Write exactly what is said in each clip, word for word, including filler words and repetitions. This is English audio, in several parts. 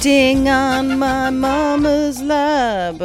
Sitting on my mama's lap.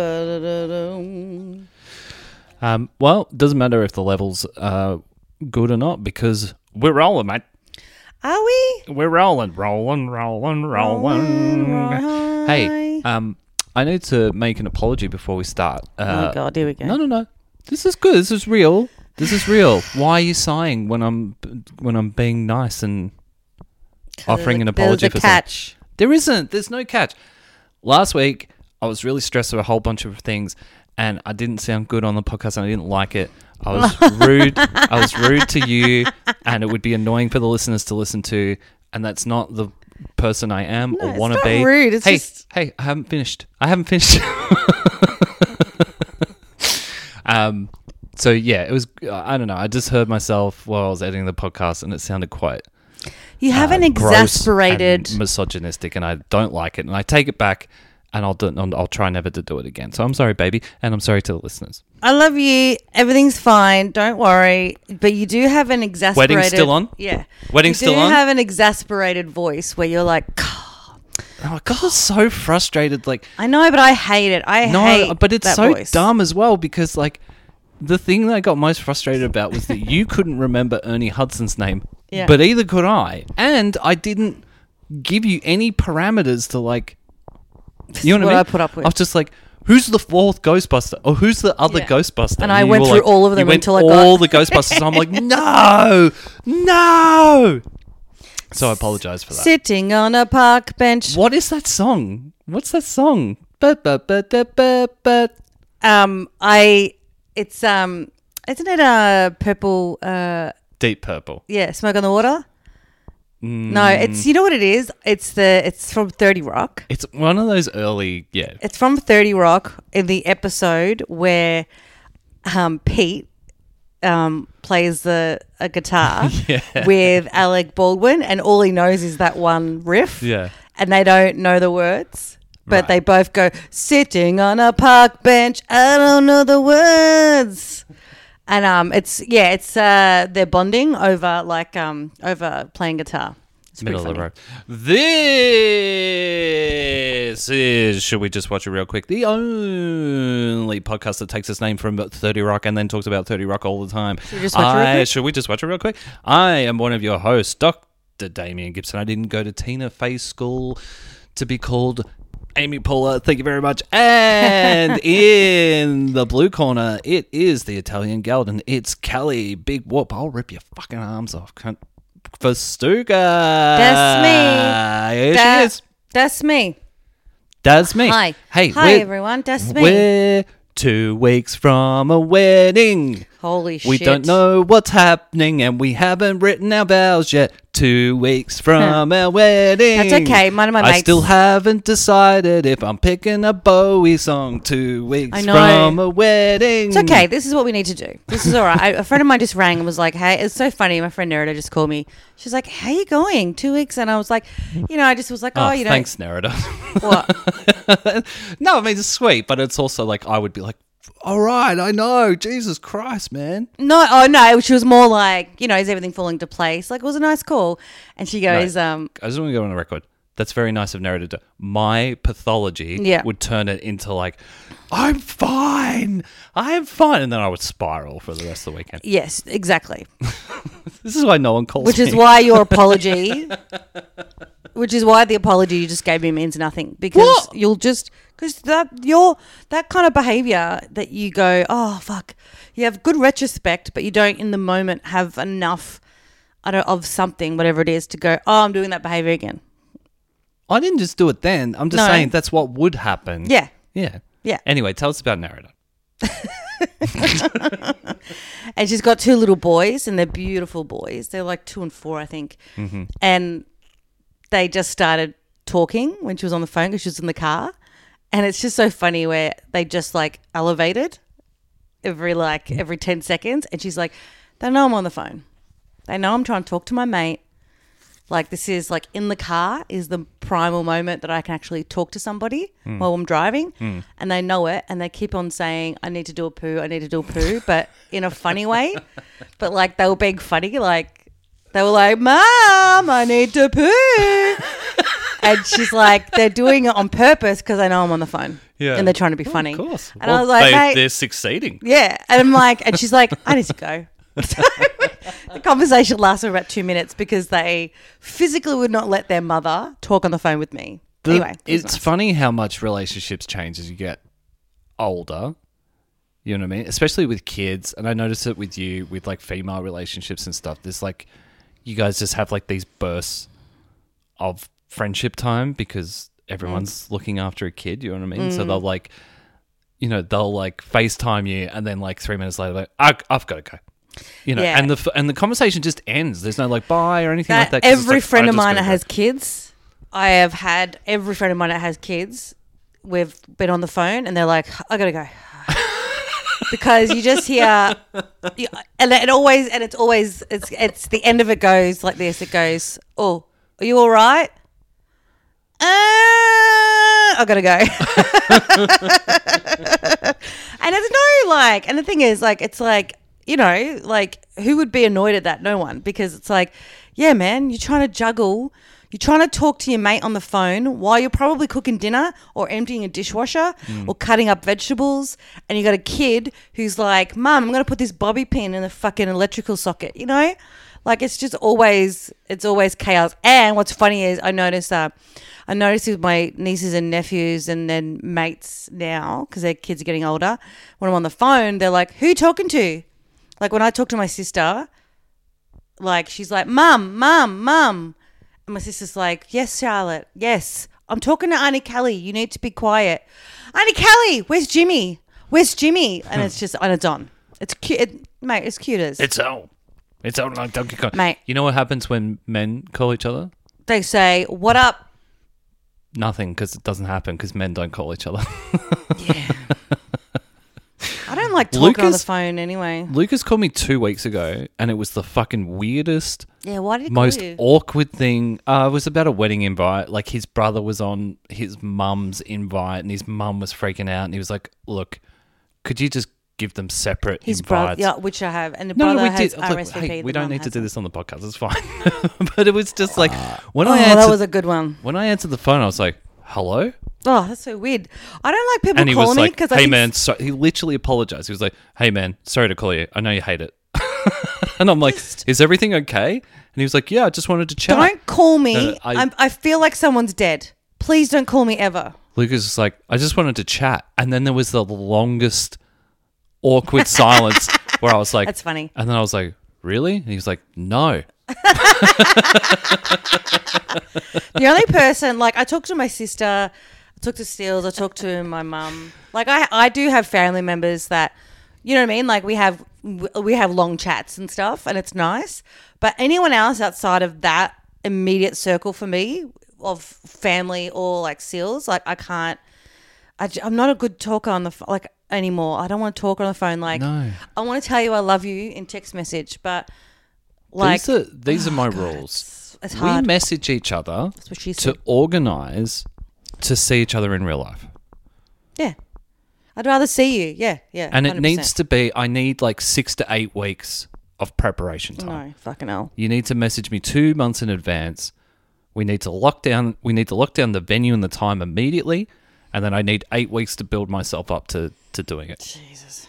Um, well, it doesn't matter if the levels are good or not because we're rolling, mate. Are we? We're rolling, rolling, rolling, rolling. Rolling, Hey, um, I need to make an apology before we start. Uh, Oh my God, here we go. No, no, no. This is good. This is real. This is real. Why are you sighing when I'm when I'm being nice and offering an apology There's a for catch. something? There isn't. There's no catch. Last week, I was really stressed with a whole bunch of things, and I didn't sound good on the podcast, and I didn't like it. I was rude. I was rude to you, and it would be annoying for the listeners to listen to, and that's not the person I am No, or it's want to not be. rude. It's hey, just- hey, I haven't finished. I haven't finished. um. So yeah, it was. I don't know. I just heard myself while I was editing the podcast, and it sounded quite. You have uh, an gross exasperated. and misogynistic, and I don't like it, and I take it back, and I'll do, I'll try never to do it again. So I'm sorry, baby, and I'm sorry to the listeners. I love you. Everything's fine. Don't worry. But you do have an exasperated. Wedding's still on? Yeah. Wedding's you do still on? have an exasperated voice where you're like, Oh, I got so frustrated. Like, I know, but I hate it. I no, hate but it's that so voice. dumb as well because, like, the thing that I got most frustrated about was that you couldn't remember Ernie Hudson's name, Yeah. but either could I, and I didn't give you any parameters to like. You know what, what I I mean? put up with. I was just like, who's the fourth Ghostbuster? Or who's the other Yeah. Ghostbuster? And I you went were through like- all of you them went until I got- all the Ghostbusters. I'm like, no, no. So I apologize for that. Sitting on a park bench. What is that song? What's that song? Ba, ba, ba, da, ba, ba. Um, I. It's um. Isn't it a purple? Uh, Deep Purple. yeah, Smoke on the Water. Mm, No, it's you know what it is. It's the it's from thirty Rock. It's one of those early, yeah. It's from thirty Rock in the episode where um, Pete um, plays the a guitar Yeah. with Alec Baldwin, and all he knows is that one riff. Yeah. And they don't know the words, but Right. they both go, sitting on a park bench, I don't know the words. And um, it's yeah, it's uh, they're bonding over like um, over playing guitar. It's pretty Middle of the funny. road. This is Should We Just Watch It Real Quick? The only podcast that takes its name from thirty Rock and then talks about thirty Rock all the time. Should we just watch it real I- quick? Should we just watch it real quick? I am one of your hosts, Doctor Damien Gibson. I didn't go to Tina Fey School to be called Amy Poehler, thank you very much. And in the blue corner, it is the Italian Galden. It's Kelly. Big whoop. I'll rip your fucking arms off. Cunt. Festuca. That's me. Here That- she is. That's me. That's me. Hi. Hey, Hi, we're, everyone. That's me. We're two weeks from a wedding. Holy shit. We don't know what's happening and we haven't written our vows yet. Two weeks from our wedding. That's okay. One of my I mates- still haven't decided if I'm picking a Bowie song. Two weeks I know. from a wedding. It's okay. This is what we need to do. This is all right. I, a friend of mine just rang and was like, hey, it's so funny. My friend Nerida just called me. She's like, how you going? Two weeks? And I was like, you know, I just was like, oh, Oh, you know. thanks, Nerida. What? No, I mean, it's sweet, but it's also like I would be like, all right, I know. Jesus Christ, man. No, oh, no. She was more like, you know, is everything falling into place? Like, it was a nice call. And she goes, No. um, I just want to go on the record. That's very nice of Nerida to. My pathology Yeah. would turn it into like, I'm fine. I'm fine. And then I would spiral for the rest of the weekend. yes, exactly. This is why no one calls Which me. is why your apology, which is why the apology you just gave me means nothing, because What? you'll just because that your that kind of behavior that you go, oh fuck, you have good retrospect, but you don't in the moment have enough, I don't of something, whatever it is, to go, oh, I'm doing that behavior again. I didn't just do it then. I'm just No. saying that's what would happen. Yeah, Yeah. yeah. Anyway, tell us about Nerida. And she's got two little boys, and they're beautiful boys. They're like two and four, I think. Mm-hmm. And they just started talking when she was on the phone because she was in the car. And it's just so funny where they just like elevated every like every ten seconds. And she's like, they know I'm on the phone. They know I'm trying to talk to my mate. Like this is like in the car is the primal moment that I can actually talk to somebody Hmm. while I'm driving. And they know it. And they keep on saying, I need to do a poo. I need to do a poo. But in a funny way. But like they were being funny. Like they were like, Mom, I need to poo. And she's like, they're doing it on purpose because I know I'm on the phone. Yeah. And they're trying to be Oh, funny. Of course. And Well, I was like, they, mate. they're succeeding. Yeah. And I'm like, and she's like, I need to go. So the conversation lasted about two minutes because they physically would not let their mother talk on the phone with me. The- anyway. it was it's nice. funny how much relationships change as you get older. You know what I mean? Especially with kids. And I notice it with you, with like female relationships and stuff. There's like, you guys just have like these bursts of friendship time because everyone's Mm. looking after a kid. You know what I mean? So they'll like, you know, they'll like FaceTime you and then like three minutes later, like, I, I've got to go. You know, Yeah. and the f- and the conversation just ends. There's no like bye or anything like That, that. 'cause it's every like, friend I of just mine that gotta go. has kids, I have had every friend of mine that has kids. We've been on the phone and they're like, I gotta go. Because you just hear, you, and it always, and it's always, it's it's the end of it goes like this. It goes, oh, are you all right? Uh, I gotta go. And there's no like, and the thing is, like, it's like, you know, like, who would be annoyed at that? No one, because it's like, yeah, man, you're trying to juggle. You're trying to talk to your mate on the phone while you're probably cooking dinner or emptying a dishwasher or cutting up vegetables, and you got a kid who's like, Mum, I'm going to put this bobby pin in the fucking electrical socket, you know? Like, it's just always, it's always chaos. And what's funny is I notice, uh, I notice with my nieces and nephews and then mates now, because their kids are getting older, when I'm on the phone, they're like, who you talking to? Like, when I talk to my sister, like, she's like, Mum, Mum, Mum. And my sister's like, yes, Charlotte, yes. I'm talking to Auntie Kelly. You need to be quiet. Auntie Kelly, where's Jimmy? Where's Jimmy? And it's just, and it's on. It's cute. It, mate, it's cute as. It's on. It's on like Donkey Kong. Mate. You know what happens when men call each other? They say, what up? Nothing, because it doesn't happen because men don't call each other. Yeah. I don't like talking on the Lucas- phone anyway. Lucas called me two weeks ago, and it was the fucking weirdest, Yeah, why did he most call you? awkward thing. Uh, it was about a wedding invite. Like, his brother was on his mum's invite, and his mum was freaking out, and he was like, look, could you just give them separate His brother, invites? yeah, which I have. And the No, brother no, we has did. R Look, S V P. hey, the we don't mum need to do hasn't. this on the podcast. It's fine. But it was just like, when Oh, I that answered, was a good one. when I answered the phone, I was like, hello? Oh, that's so weird. I don't like people And he calling was me like, because I hey, think man, so, he literally apologized. He was like, hey, man, sorry to call you. I know you hate it. And I'm like, is everything okay? And he was like, yeah, I just wanted to chat. don't call me. No, no, I- I'm, I feel like someone's dead. Please don't call me ever. Lucas was like, I just wanted to chat. And then there was the longest awkward silence where I was like, That's funny. And then I was like, really? And he was like, no. The only person, like, I talk to my sister, I talk to Steels, I talk to my mum. Like, I, I do have family members that, you know what I mean? Like, we have we have long chats and stuff, and it's nice. But anyone else outside of that immediate circle for me of family or like Seals, like, I can't. I, am not a good talker on the ph- like anymore. I don't want to talk on the phone. Like, No. I want to tell you I love you in text message, but like, these are, these are my God, rules. It's, it's We hard. message each other That's what she to said. organize to see each other in real life. Yeah. I'd rather see you. Yeah, yeah. And it one hundred percent. needs to be, I need like six to eight weeks of preparation time. No, fucking hell. You need to message me two months in advance. We need to lock down, we need to lock down the venue and the time immediately. And then I need eight weeks to build myself up to, to doing it. Jesus.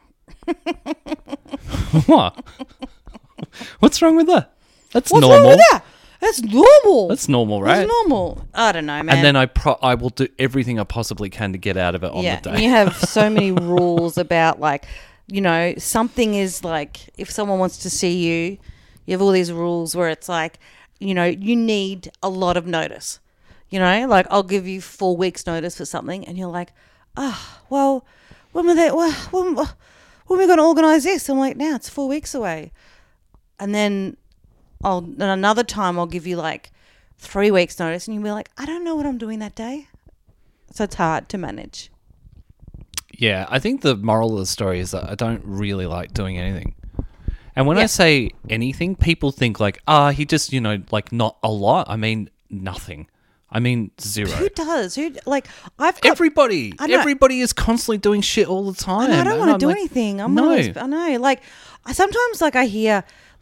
What? What's wrong with that? That's What's normal. wrong with that? That's normal. That's normal, right? That's normal. I don't know, man. And then I pro- I will do everything I possibly can to get out of it on yeah, the and day. you have so many rules about, like, you know, something is like, if someone wants to see you, you have all these rules where it's like, you know, you need a lot of notice. You know, like, I'll give you four weeks notice for something, and you're like, oh, well, when are they, when, when, when are we going to organise this? I'm like, now it's four weeks away. And then I'll, and another time I'll give you like three weeks notice, and you'll be like, I don't know what I'm doing that day. So it's hard to manage. Yeah, I think the moral of the story is that I don't really like doing anything. And when I Yeah. say anything, people think like, ah, he just, you know, like not a lot. I mean, nothing. I mean, zero. Who does? Who, like, I've got, Everybody, I know- everybody is constantly doing shit all the time. and I don't And want to I'm do like, anything. I'm no. one of those, I know. Like, I sometimes, like, I hear,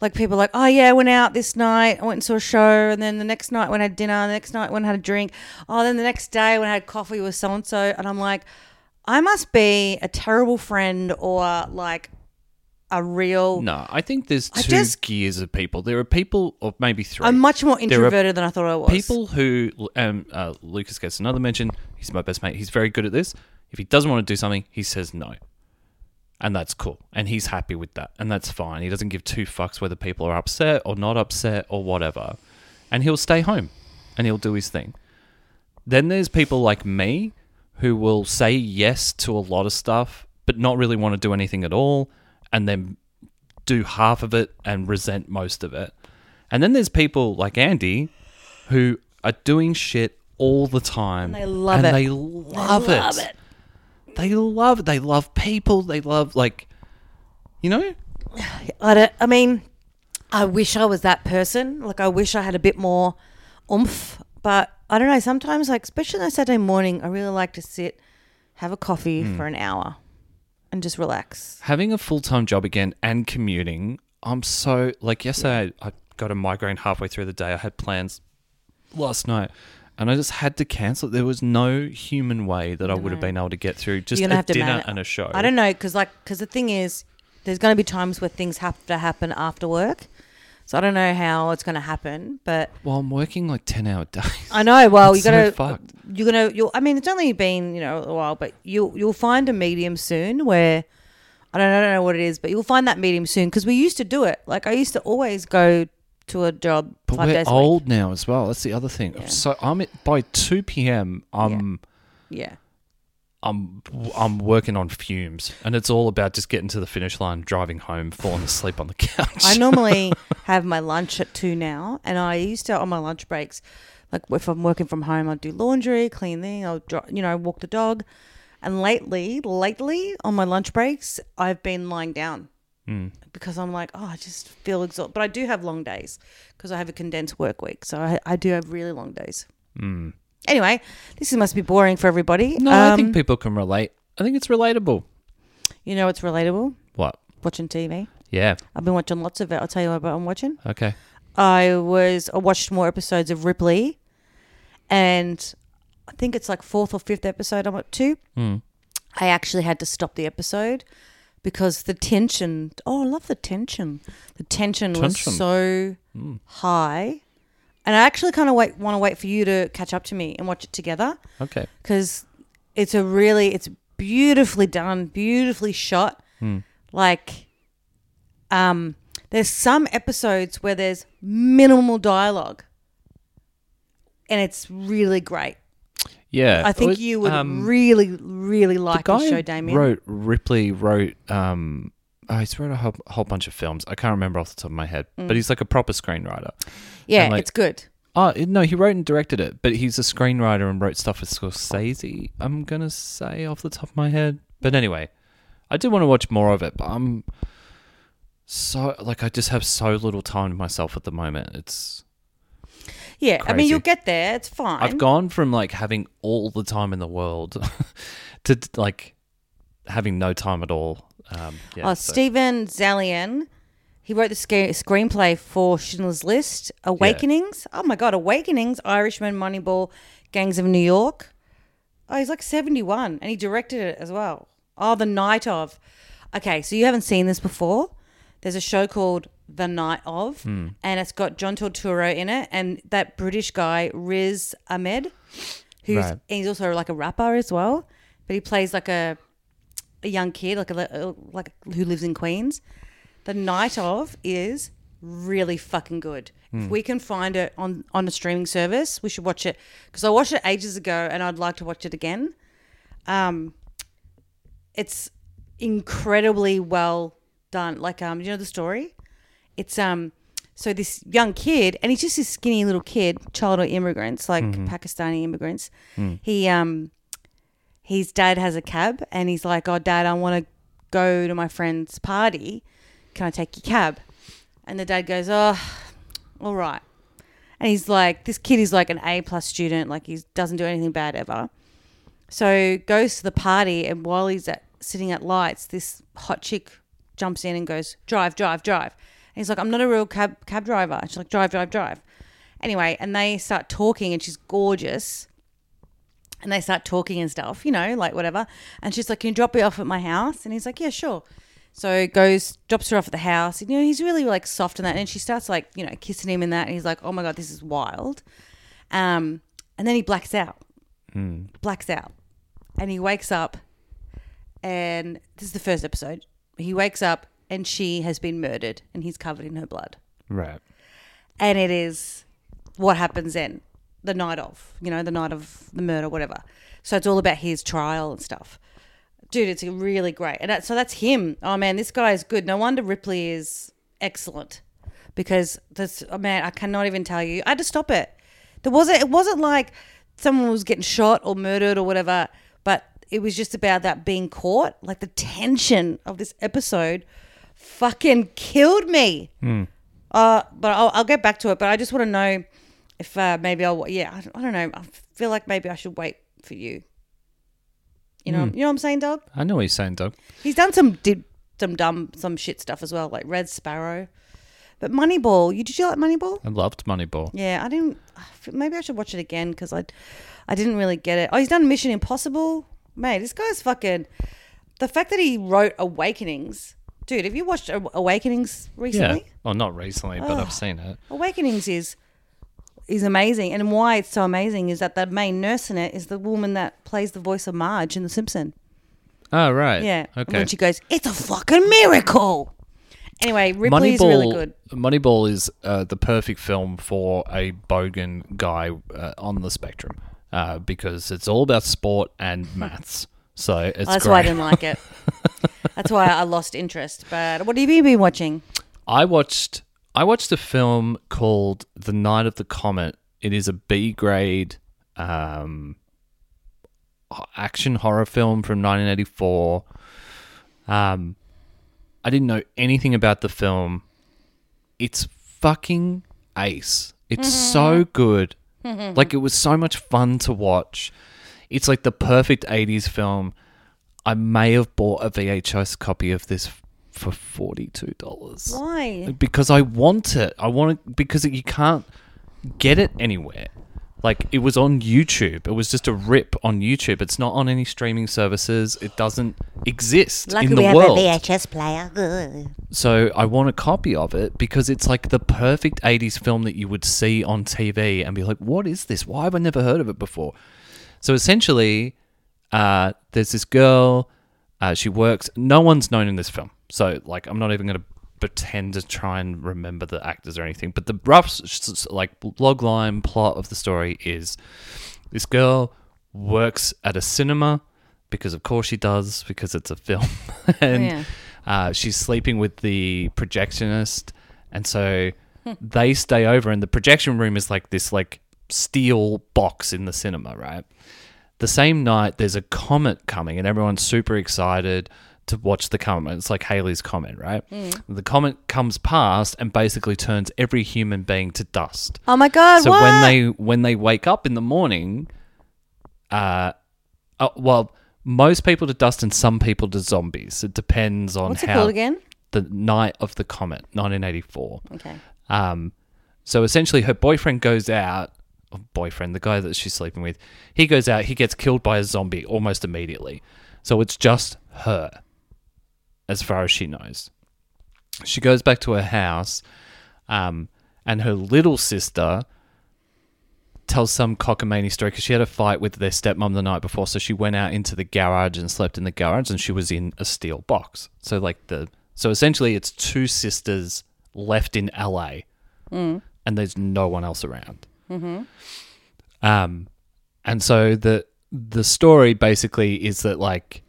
like people are like, oh yeah, I went out this night, I went and saw a show, and then the next night when I had dinner, the next night when I had a drink, oh then the next day when I had coffee with so and so, and I'm like, I must be a terrible friend or like a real. No, I think there's I two just- gears of people. There are people, or maybe three. I'm much more There are introverted than I thought I was. People who, um, uh, Lucas gets another mention. He's my best mate. He's very good at this. If he doesn't want to do something, he says no. And that's cool. And he's happy with that. And that's fine. He doesn't give two fucks whether people are upset or not upset or whatever. And he'll stay home and he'll do his thing. Then there's people like me who will say yes to a lot of stuff, but not really want to do anything at all, and then do half of it and resent most of it. And then there's people like Andy who are doing shit all the time. And they love and it. They love, They it. love it. They love it. They love people. They love, like, you know? I, don't, I mean, I wish I was that person. Like, I wish I had a bit more oomph. But I don't know. Sometimes, like, especially on a Saturday morning, I really like to sit, have a coffee Hmm. for an hour and just relax. Having a full-time job again and commuting, I'm so, like, yesterday I, I got a migraine halfway through the day. I had plans last night and I just had to cancel it. There was no human way that I would have been able to get through just You're a gonna have to dinner man- and a show. I don't know, because like, because the thing is, there's going to be times where things have to happen after work. So I don't know how it's going to happen, but Well, I'm working like ten-hour days. I know. Well, It's you got to. so fucked. You're gonna. You'll. I mean, it's only been you know a while, but you'll you'll find a medium soon where. I don't, I don't know what it is, but you'll find that medium soon because we used to do it. Like I used to always go to a job But five we're days a week. old now as well. That's the other thing. Yeah. So I'm at, by two p.m. I'm Yeah. I'm I'm working on fumes, and it's all about just getting to the finish line, driving home, falling asleep on the couch. I normally have my lunch at two now, and I used to on my lunch breaks, like if I'm working from home, I'll do laundry, cleaning, I'll dri- you know walk the dog, and lately, lately on my lunch breaks, I've been lying down Mm. because I'm like, oh, I just feel exhausted. But I do have long days because I have a condensed work week, so I, I do have really long days. Mm. Anyway, this must be boring for everybody. No, I Um, think people can relate. I think it's relatable. you know what's relatable? What? Watching T V. Yeah. I've been watching lots of it. I'll tell you what I'm watching. Okay. I was I watched more episodes of Ripley, and I think it's like fourth or fifth episode I'm up to. Mm. I actually had to stop the episode because the tension. Oh, I love the tension. The tension, was Tension. so Mm. high, and I actually kind of wait want to wait for you to catch up to me and watch it together Okay. because it's a really it's beautifully done, beautifully shot. Mm. Like, um, there's some episodes where there's minimal dialogue, and it's really great. Yeah. I think Well, you would um, really, really like the this guy show, who Damien. wrote Ripley wrote um oh, he's wrote a whole, whole bunch of films. I can't remember off the top of my head, Mm. but he's like a proper screenwriter. yeah, and, like, it's good. Oh no, he wrote and directed it, but he's a screenwriter and wrote stuff with Scorsese. I'm gonna say off the top of my head, but anyway, I do want to watch more of it, but I'm so like I just have so little time to myself at the moment. It's Yeah, I mean, crazy. you'll get there. It's fine. I've gone from like having all the time in the world to like having no time at all. Um, yeah, oh, so- Stephen Zalian, he wrote the sc- screenplay for Schindler's List, Awakenings. Oh my God, Awakenings, Irishman, Moneyball, Gangs of New York. Oh, he's like seventy-one, and he directed it as well. Oh, The Night of. Okay, so you haven't seen this before. There's a show called The Night of, Hmm. and it's got John Turturro in it, and that British guy Riz Ahmed, who's Right. he's also like a rapper as well, but he plays like a a young kid, like a like who lives in Queens. The Night of is really fucking good. If we can find it on on a streaming service, we should watch it because I watched it ages ago, and I'd like to watch it again. Um, it's incredibly well done. Like um, you know the story. It's um, so this young kid, and he's just this skinny little kid, child of immigrants, like Pakistani immigrants. He um, his dad has a cab, and he's like, "Oh, Dad, I want to go to my friend's party. Can I take your cab?" And the dad goes, "Oh, all right." And he's like, this kid is like an A plus student, like he doesn't do anything bad ever. So goes to the party, and while he's at, sitting at lights, this hot chick jumps in and goes, "Drive, drive, drive." he's like, I'm not a real cab cab driver. She's like, drive, drive, drive. Anyway, and they start talking, and she's gorgeous. And they start talking and stuff, you know, like whatever. And she's like, can you drop me off at my house? And he's like, yeah, sure. So goes, drops her off at the house. And, you know, he's really like soft in that. And she starts like, you know, kissing him in that. And he's like, oh my God, this is wild. Um, and then he blacks out. Mm. Blacks out. And he wakes up. And this is the first episode. He wakes up and she has been murdered. And he's covered in her blood. Right. And it is what happens then. The night of, you know, the night of the murder, whatever. So it's all about his trial and stuff. Dude, it's really great. And that, so that's him. Oh, man, this guy is good. No wonder Ripley is excellent because this, oh, man, I cannot even tell you. I had to stop it. There wasn't, it wasn't like someone was getting shot or murdered or whatever, but it was just about that being caught. Like the tension of this episode fucking killed me. Mm. Uh, but I'll, I'll get back to it. But I just want to know if uh, maybe I'll, yeah, I don't, I don't know. I feel like maybe I should wait for you. You know, Mm. you know what I'm saying, Doug? I know what you're saying, Doug. He's done some did some dumb, some shit stuff as well, like Red Sparrow. But Moneyball, you did you like Moneyball? I loved Moneyball. Yeah, I didn't. Maybe I should watch it again because I, I didn't really get it. Oh, he's done Mission Impossible. Mate, this guy's fucking. The fact that he wrote Awakenings, dude. Have you watched Awakenings recently? Yeah. Well, not recently, but Oh. I've seen it. Awakenings is is amazing, and why it's so amazing is that the main nurse in it is the woman that plays the voice of Marge in The Simpsons. Oh, right. Yeah. And Okay. when she goes, it's a fucking miracle. Anyway, Ripley's really good. Moneyball is uh, the perfect film for a bogan guy uh, on the spectrum uh, because it's all about sport and maths. So it's Oh, that's great. why I didn't like it. That's why I lost interest. But what have you been watching? I watched I watched a film called The Night of the Comet. It is a B grade um, action horror film from nineteen eighty-four. Um, I didn't know anything about the film. It's fucking ace. It's so good. Like, it was so much fun to watch. It's like the perfect eighties film. I may have bought a V H S copy of this for forty-two dollars. Why? Because I want it. I want it because you can't get it anywhere. Like, it was on YouTube. It was just a rip on YouTube. It's not on any streaming services. It doesn't exist Luckily in the we have world. a V H S player. Ugh. So I want a copy of it because it's like the perfect eighties film that you would see on T V and be like, what is this? Why have I never heard of it before? So essentially, uh, there's this girl. Uh, she works. No one's known in this film. So, like, I'm not even going to pretend to try and remember the actors or anything. But the rough, like, log line plot of the story is this girl works at a cinema because, of course, she does because it's a film. and Yeah. uh, she's sleeping with the projectionist. And so they stay over. And the projection room is like this, like, steel box in the cinema, right? The same night, there's a comet coming, and everyone's super excited to watch the comet. It's like Halley's Comet, right? Mm. The comet comes past and basically turns every human being to dust. Oh my God, so what? when they when they wake up in the morning, uh, oh, well, most people to dust and some people to zombies. It depends on What's it how. called again? The Night of the Comet, nineteen eighty-four. Okay. Um, so essentially, her boyfriend goes out. Or boyfriend, the guy that she's sleeping with, he goes out. He gets killed by a zombie almost immediately. So it's just her, as far as she knows. She goes back to her house, um, and her little sister tells some cockamamie story because she had a fight with their stepmom the night before. So she went out into the garage and slept in the garage, and she was in a steel box. So like the so essentially, it's two sisters left in L A, Mm. and there's no one else around. Mm-hmm. Um, and so the the story basically is that like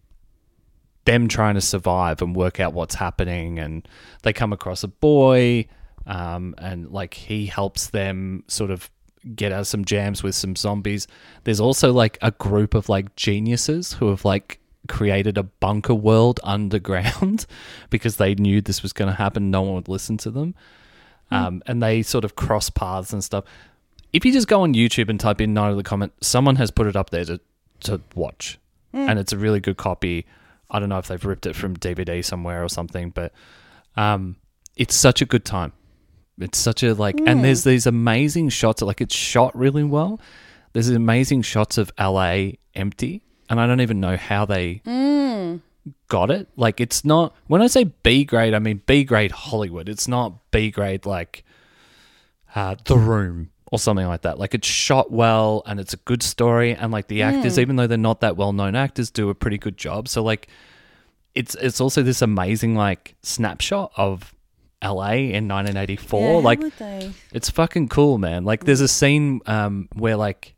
them trying to survive and work out what's happening, and they come across a boy, um, and like he helps them sort of get out of some jams with some zombies. There's also like a group of like geniuses who have like created a bunker world underground because they knew this was going to happen. No one would listen to them. Um, and they sort of cross paths and stuff. If you just go on YouTube and type in Night of the Comet, someone has put it up there to, to watch. And it's a really good copy. I don't know if they've ripped it from D V D somewhere or something, but um, it's such a good time. It's such a like, and there's these amazing shots. Like it's shot really well. There's amazing shots of L A empty, and I don't even know how they Mm. got it. Like it's not. When I say B grade, I mean B grade Hollywood. It's not B grade like uh, The Room or something like that. Like it's shot well, and it's a good story, and like the actors, even though they're not that well known actors, do a pretty good job. So like, it's it's also this amazing like snapshot of L A in nineteen eighty-four. Yeah, how like would they? it's fucking cool, man. Like there's a scene um where like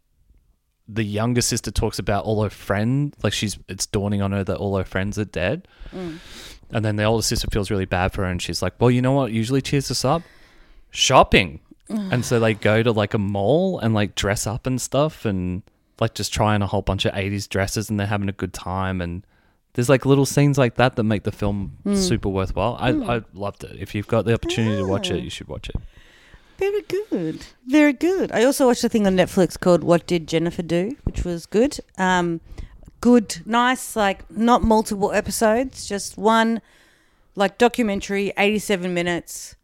the younger sister talks about all her friends, like she's it's dawning on her that all her friends are dead. Mm. And then the older sister feels really bad for her, and she's like, well, you know what usually cheers us up? Shopping. And so they go to like a mall and like dress up and stuff, and like just try on a whole bunch of eighties dresses, and they're having a good time. And there's like little scenes like that that make the film super worthwhile. I, I loved it. If you've got the opportunity to watch it, you should watch it. Very good. Very good. I also watched a thing on Netflix called What Did Jennifer Do, which was good. Um, good, nice, like not multiple episodes, just one like documentary, eighty-seven minutes.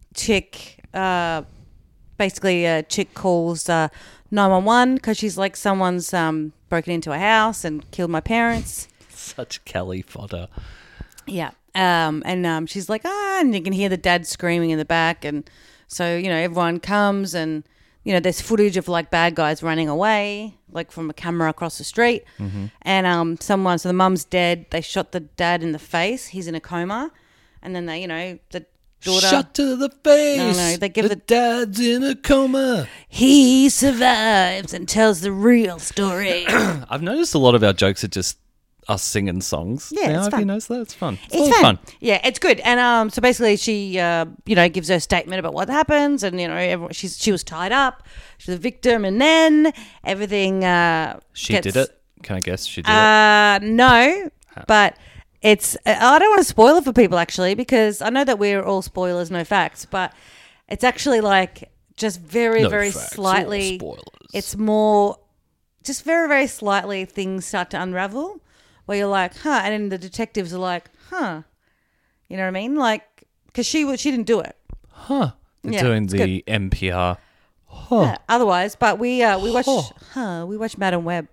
Chick, uh, basically a chick calls uh, nine one one because she's like someone's um, broken into a house and killed my parents. Such Kelly fodder. Yeah. Um, and um, she's like, ah, and you can hear the dad screaming in the back. And so, you know, everyone comes and, you know, there's footage of like bad guys running away, like from a camera across the street. Mm-hmm. And um, someone, so the mum's dead. They shot the dad in the face. He's in a coma. And then they, you know, the daughter. Shot to the face. No, no, they give the the- dad's in a coma. He survives and tells the real story. I've noticed a lot of our jokes are just us singing songs. Yeah, now, it's have fun. you noticed that? It's fun. It's, a It's lot of fun. fun. Yeah, it's good. And um, so basically, she uh, you know gives her statement about what happens, and you know, everyone, she's she was tied up, she's a victim, and then everything. Uh, She gets, did it. Can I guess she did it? Uh, no, but it's. I don't want to spoil it for people actually, because I know that we're all spoilers, no facts, but it's actually like just very, No very facts, all slightly. spoilers. It's more, just very, very slightly things start to unravel. Where you're like, huh, and then the detectives are like, huh, you know what I mean? Like, because she was, she didn't do it. Huh. They're Yeah, doing it's the N P R. Huh. Yeah, otherwise, but we uh, we watched, Huh. huh, we watched Madam Web.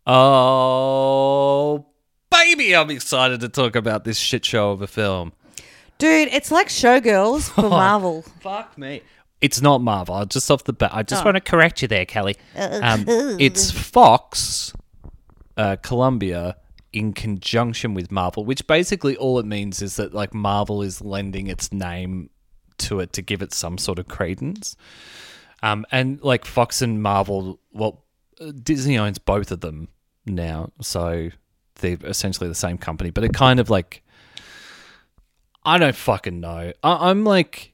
Oh, baby, I'm excited to talk about this shit show of a film. Dude, it's like Showgirls for Marvel. Fuck me. It's not Marvel. Just off the bat, I just Oh. want to correct you there, Kelly. Um, it's Fox, uh, Columbia, in conjunction with Marvel, which basically all it means is that like Marvel is lending its name to it to give it some sort of credence. Um, and like Fox and Marvel, well, uh, Disney owns both of them now, so they're essentially the same company. But it kind of like, I don't fucking know. I- I'm like,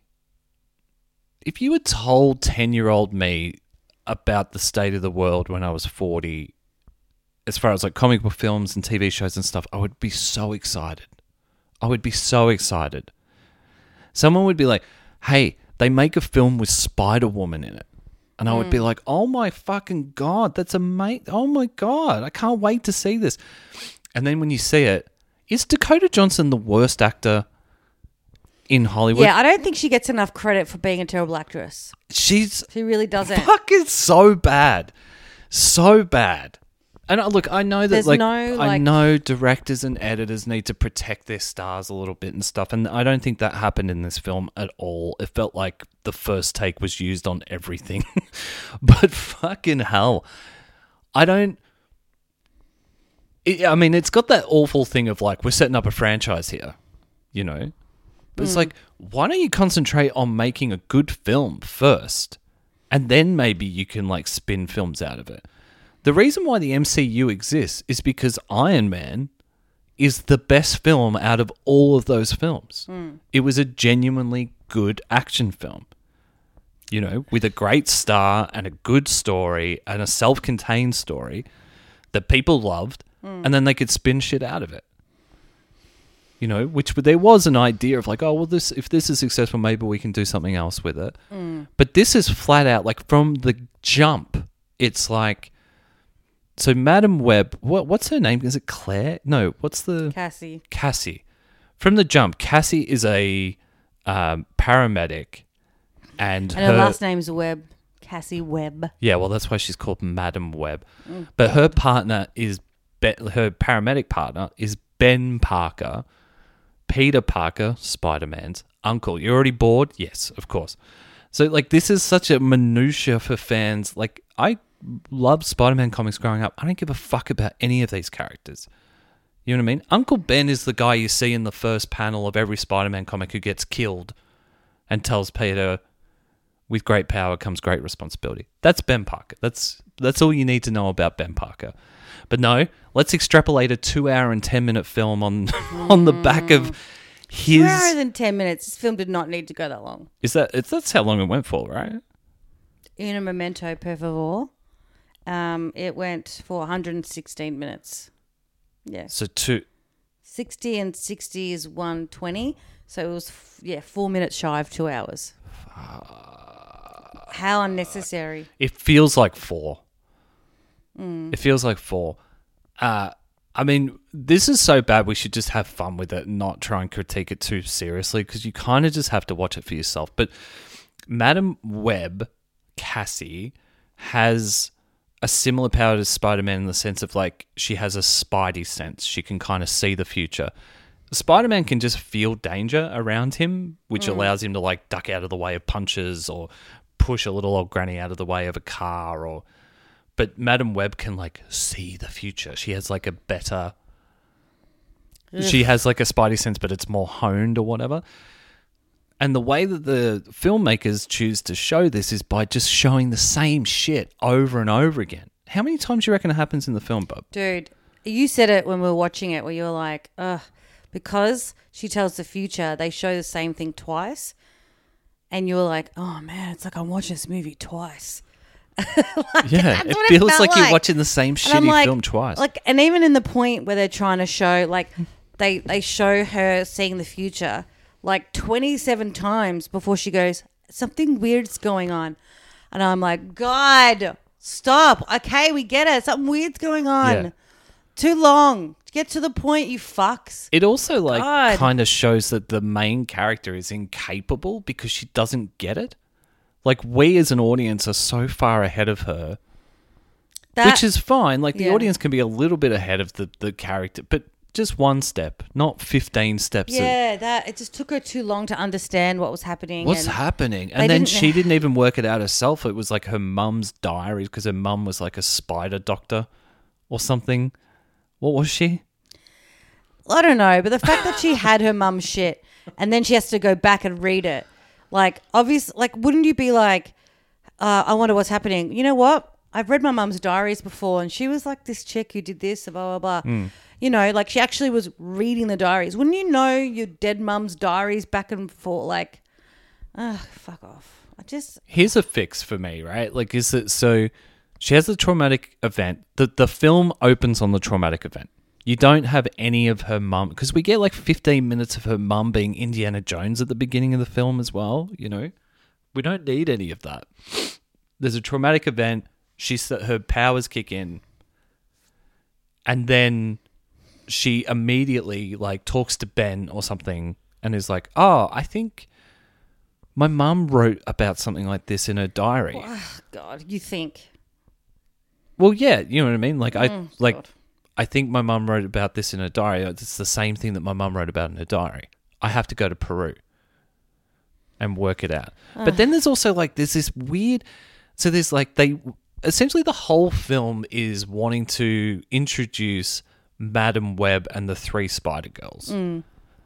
if you had told ten-year-old me about the state of the world when I was forty, as far as like comic book films and T V shows and stuff, I would be so excited. I would be so excited. Someone would be like, hey, they make a film with Spider-Woman in it. And I would be like, oh my fucking God, that's amazing. Oh my God, I can't wait to see this. And then when you see it, is Dakota Johnson the worst actor in Hollywood? Yeah, I don't think she gets enough credit for being a terrible actress. She's She really doesn't. fucking so bad. So bad. And uh, look, I know that There's like, no, I like- know directors and editors need to protect their stars a little bit and stuff, and I don't think that happened in this film at all. It felt like the first take was used on everything. But fucking hell, I don't. It, I mean, it's got that awful thing of like we're setting up a franchise here, you know. But it's like, why don't you concentrate on making a good film first, and then maybe you can like spin films out of it. The reason why the M C U exists is because Iron Man is the best film out of all of those films. It was a genuinely good action film, you know, with a great star and a good story and a self-contained story that people loved, and then they could spin shit out of it. You know, which there was an idea of like, oh, well, this if this is successful, maybe we can do something else with it. But this is flat out, like from the jump, it's like, so Madam Web, what what's her name? Is it Claire? No, what's the... Cassie. Cassie. From the jump, Cassie is a um, paramedic, and, And her her last name's Webb. Cassie Webb. yeah, well, that's why she's called Madam Webb. Mm. But her partner is Be- her paramedic partner is Ben Parker, Peter Parker, Spider-Man's uncle. You're already bored? Yes, of course. So, like, this is such a minutia for fans. Like, I loved Spider-Man comics growing up. I don't give a fuck about any of these characters. You know what I mean? Uncle Ben is the guy you see in the first panel of every Spider-Man comic who gets killed and tells Peter, with great power comes great responsibility. That's Ben Parker. That's that's all you need to know about Ben Parker. But no, let's extrapolate a two-hour and ten-minute film on on the back of his... Two hours and ten minutes. This film did not need to go that long. Is that... It's, that's how long it went for, right? In a memento, per favor. Um, it went for one hundred sixteen minutes. Yeah. So two... sixty and sixty is one hundred twenty. So it was, f- yeah, four minutes shy of two hours. How unnecessary. It feels like four. Mm. It feels like four. Uh, I mean, this is so bad we should just have fun with it and not try and critique it too seriously because you kind of just have to watch it for yourself. But Madam Webb, Cassie, has a similar power to Spider-Man in the sense of, like, she has a spidey sense. She can kind of see the future. Spider-Man can just feel danger around him, which mm. allows him to, like, duck out of the way of punches or push a little old granny out of the way of a car. Or, but Madam Webb can, like, see the future. She has, like, a better... Ugh. She has, like, a spidey sense, but it's more honed or whatever. And the way that the filmmakers choose to show this is by just showing the same shit over and over again. How many times do you reckon it happens in the film, Bob? Dude, you said it when we were watching it where you were like, ugh, because she tells the future, they show the same thing twice. And you were like, oh, man, it's like I'm watching this movie twice. like, yeah, it feels it like, like you're watching the same shitty like, film twice. Like, and even in the point where they're trying to show, like, they, they show her seeing the future like twenty-seven times before she goes, something weird's going on. And I'm like, God, stop. Okay, we get it. Something weird's going on. Yeah. Too long. Get to the point, you fucks. It also, like, God. kind of shows that the main character is incapable because she doesn't get it. Like, we as an audience are so far ahead of her, that, which is fine. Like, the yeah. audience can be a little bit ahead of the, the character, but just one step, not fifteen steps. Yeah, of, that it just took her too long to understand what was happening. What's and happening? And then she didn't even work it out herself. It was like her mum's diary because her mum was like a spider doctor or something. What was she? I don't know, but the fact that she had her mum's shit and then she has to go back and read it, like, obviously, like, wouldn't you be like, uh, I wonder what's happening? You know what? I've read my mum's diaries before and she was like this chick who did this, blah, blah, blah. Mm. You know, like, she actually was reading the diaries. Wouldn't you know your dead mum's diaries back and forth? Like, ugh, fuck off. I just... Here's a fix for me, right? Like, is it so... She has a traumatic event. The the film opens on the traumatic event. You don't have any of her mum, because we get like fifteen minutes of her mum being Indiana Jones at the beginning of the film as well, you know? We don't need any of that. There's a traumatic event. She's her powers kick in. And then she immediately like talks to Ben or something and is like, oh, I think my mum wrote about something like this in her diary. Oh, God, you think... Well, yeah, you know what I mean? Like, I mm, like, God. I think my mum wrote about this in her diary. It's the same thing that my mum wrote about in her diary. I have to go to Peru and work it out. Uh. But then there's also, like, there's this weird... So there's, like, they... Essentially, the whole film is wanting to introduce Madam Webb and the three Spider Girls. Mm.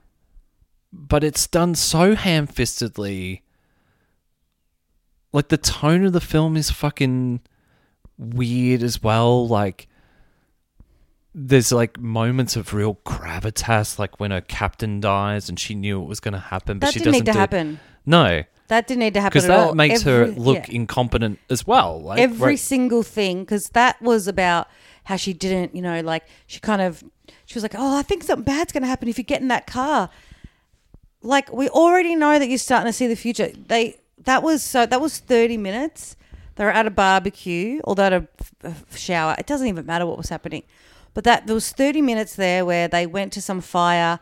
But it's done so ham-fistedly. Like, the tone of the film is fucking... weird as well. Like, there's like moments of real gravitas, like when her captain dies and she knew it was going to happen, but that she didn't doesn't need to do... happen. No, that didn't need to happen because at that all. makes every, her look yeah. incompetent as well. Like, every right. single thing, because that was about how she didn't, you know, like she kind of, she was like, oh, I think something bad's going to happen if you get in that car. Like, we already know that you're starting to see the future. They that was so that was thirty minutes. They were at a barbecue or at a, a shower. It doesn't even matter what was happening. But that there was thirty minutes there where they went to some fire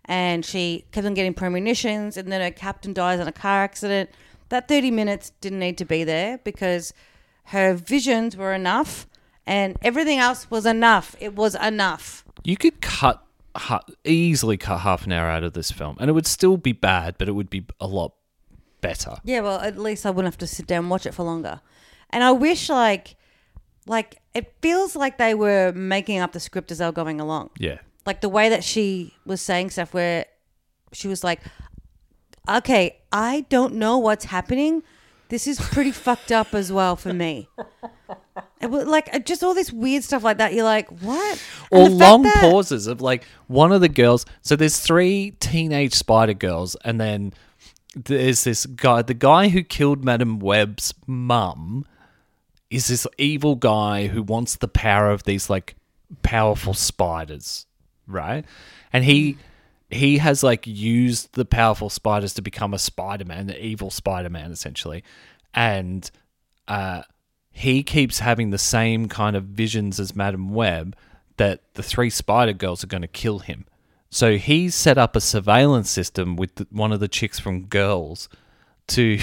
and she kept on getting premonitions, and then her captain dies in a car accident. That thirty minutes didn't need to be there because her visions were enough and everything else was enough. It was enough. You could cut ha- easily cut half an hour out of this film and it would still be bad, but it would be a lot better. Yeah, well, at least I wouldn't have to sit down and watch it for longer. And I wish, like, like it feels like they were making up the script as they were going along. Yeah. Like the way that she was saying stuff where she was like, okay, I don't know what's happening. This is pretty fucked up as well for me. It was like just all this weird stuff like that. You're like, what? And Or the fact long that- pauses of like one of the girls. So there's three teenage spider girls, and then there's this guy. The guy who killed Madam Web's mum is this evil guy who wants the power of these like powerful spiders, right? And he he has like used the powerful spiders to become a Spider-Man, the evil Spider-Man essentially. And uh he keeps having the same kind of visions as Madam Web that the three spider girls are going to kill him. So he set up a surveillance system with the, one of the chicks from Girls to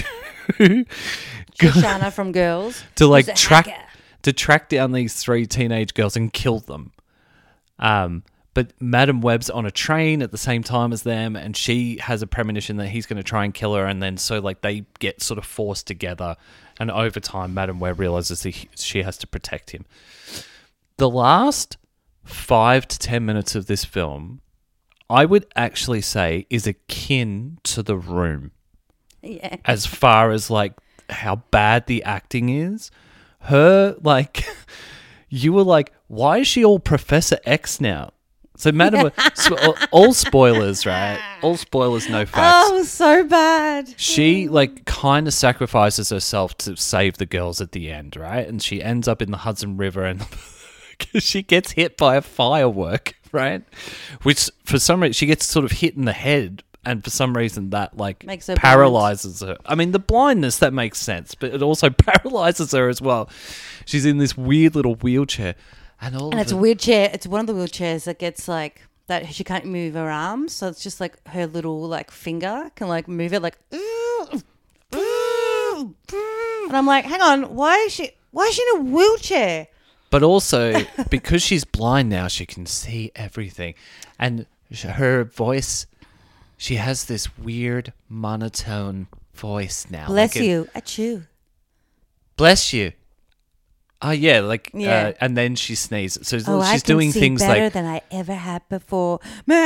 Shoshana from Girls. to like who's a track hacker. to track down these three teenage girls and kill them. Um, but Madam Web's on a train at the same time as them, and she has a premonition that he's going to try and kill her, and then so like they get sort of forced together, and over time, Madam Web realizes that he, she has to protect him. The last five to ten minutes of this film, I would actually say, is akin to The Room. Yeah. As far as like how bad the acting is. Her, like, you were like, why is she all Professor X now? So, Madam, so, all spoilers, right? All spoilers, no facts. Oh, so bad. She, like, kind of sacrifices herself to save the girls at the end, right? And she ends up in the Hudson River and she gets hit by a firework, right? Which, for some reason, she gets sort of hit in the head. And for some reason that, like, Makes her paralyzes her. I mean, the blindness, that makes sense. But it also paralyzes her as well. She's in this weird little wheelchair. And all And of it's it- a wheelchair. It's one of the wheelchairs that gets like that. She can't move her arms, so it's just like her little like finger can like move it. Like, "Ooh, ooh, ooh." And I'm like, hang on, why is she? Why is she in a wheelchair? But also, because she's blind now, she can see everything. And sh- her voice, she has this weird monotone voice now. Bless Like it- you, achoo. Bless you. Oh, yeah, like, Yeah. Uh, and then she sneezes. So Oh, I she's can doing see things better like, than I ever had before.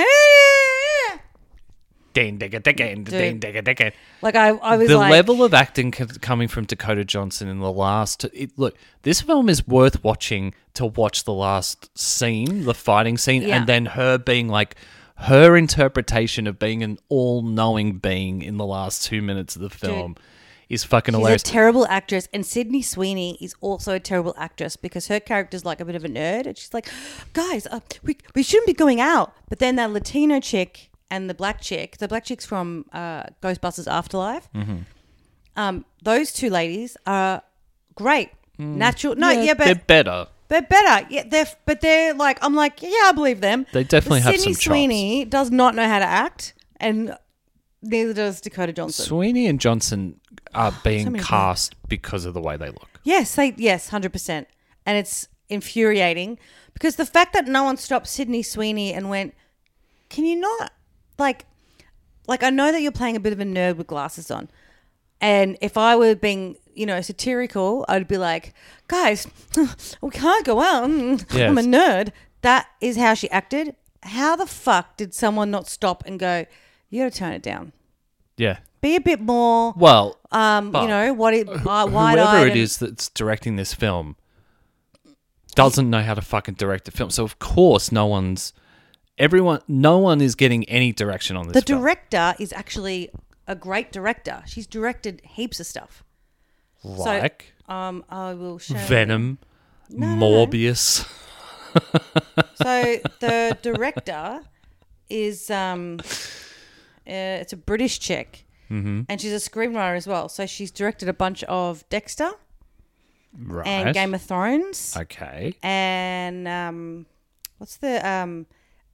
ding, ding, ding, ding, ding, ding, ding. Like I, I was The like, level of acting c- coming from Dakota Johnson in the last... It, look, this film is worth watching to watch the last scene, the fighting scene, Yeah. and then her being like... Her interpretation of being an all-knowing being in the last two minutes of the film is fucking she's hilarious. a terrible actress, and Sydney Sweeney is also a terrible actress because her character's like a bit of a nerd, and she's like, "Guys, uh, we we shouldn't be going out." But then that Latino chick and the black chick, the black chick's from uh, Ghostbusters Afterlife. Mm-hmm. Um, those two ladies are great, natural. No, yeah, they're but better. they're better. Yeah, they're but they're like I'm like yeah, I believe them. They definitely But have Sydney some chops. Sweeney does not know how to act, and neither does Dakota Johnson. Sweeney and Johnson are being many cast because of the way they look. Yes, they yes, hundred percent, and it's infuriating because the fact that no one stopped Sydney Sweeney and went, "Can you not like, like I know that you're playing a bit of a nerd with glasses on, and if I were being, you know, satirical, I'd be like, guys, we can't go out. Mm, Yes. I'm a nerd." That is how she acted. How the fuck did someone not stop and go, "You got to turn it down. Yeah. Be a bit more." Well, Um, but you know what? It uh, wide whoever eyed. it is that's directing this film doesn't know how to fucking direct a film. So of course, no one's everyone. No one is getting any direction on this. The film. director is actually a great director. She's directed heaps of stuff. like So, um, I will show. Venom, No, no, no. Morbius. So the director is um, uh, it's a British chick, Mm-hmm. and she's a screenwriter as well. So she's directed a bunch of Dexter Right. and Game of Thrones Okay. and um, what's the um, a,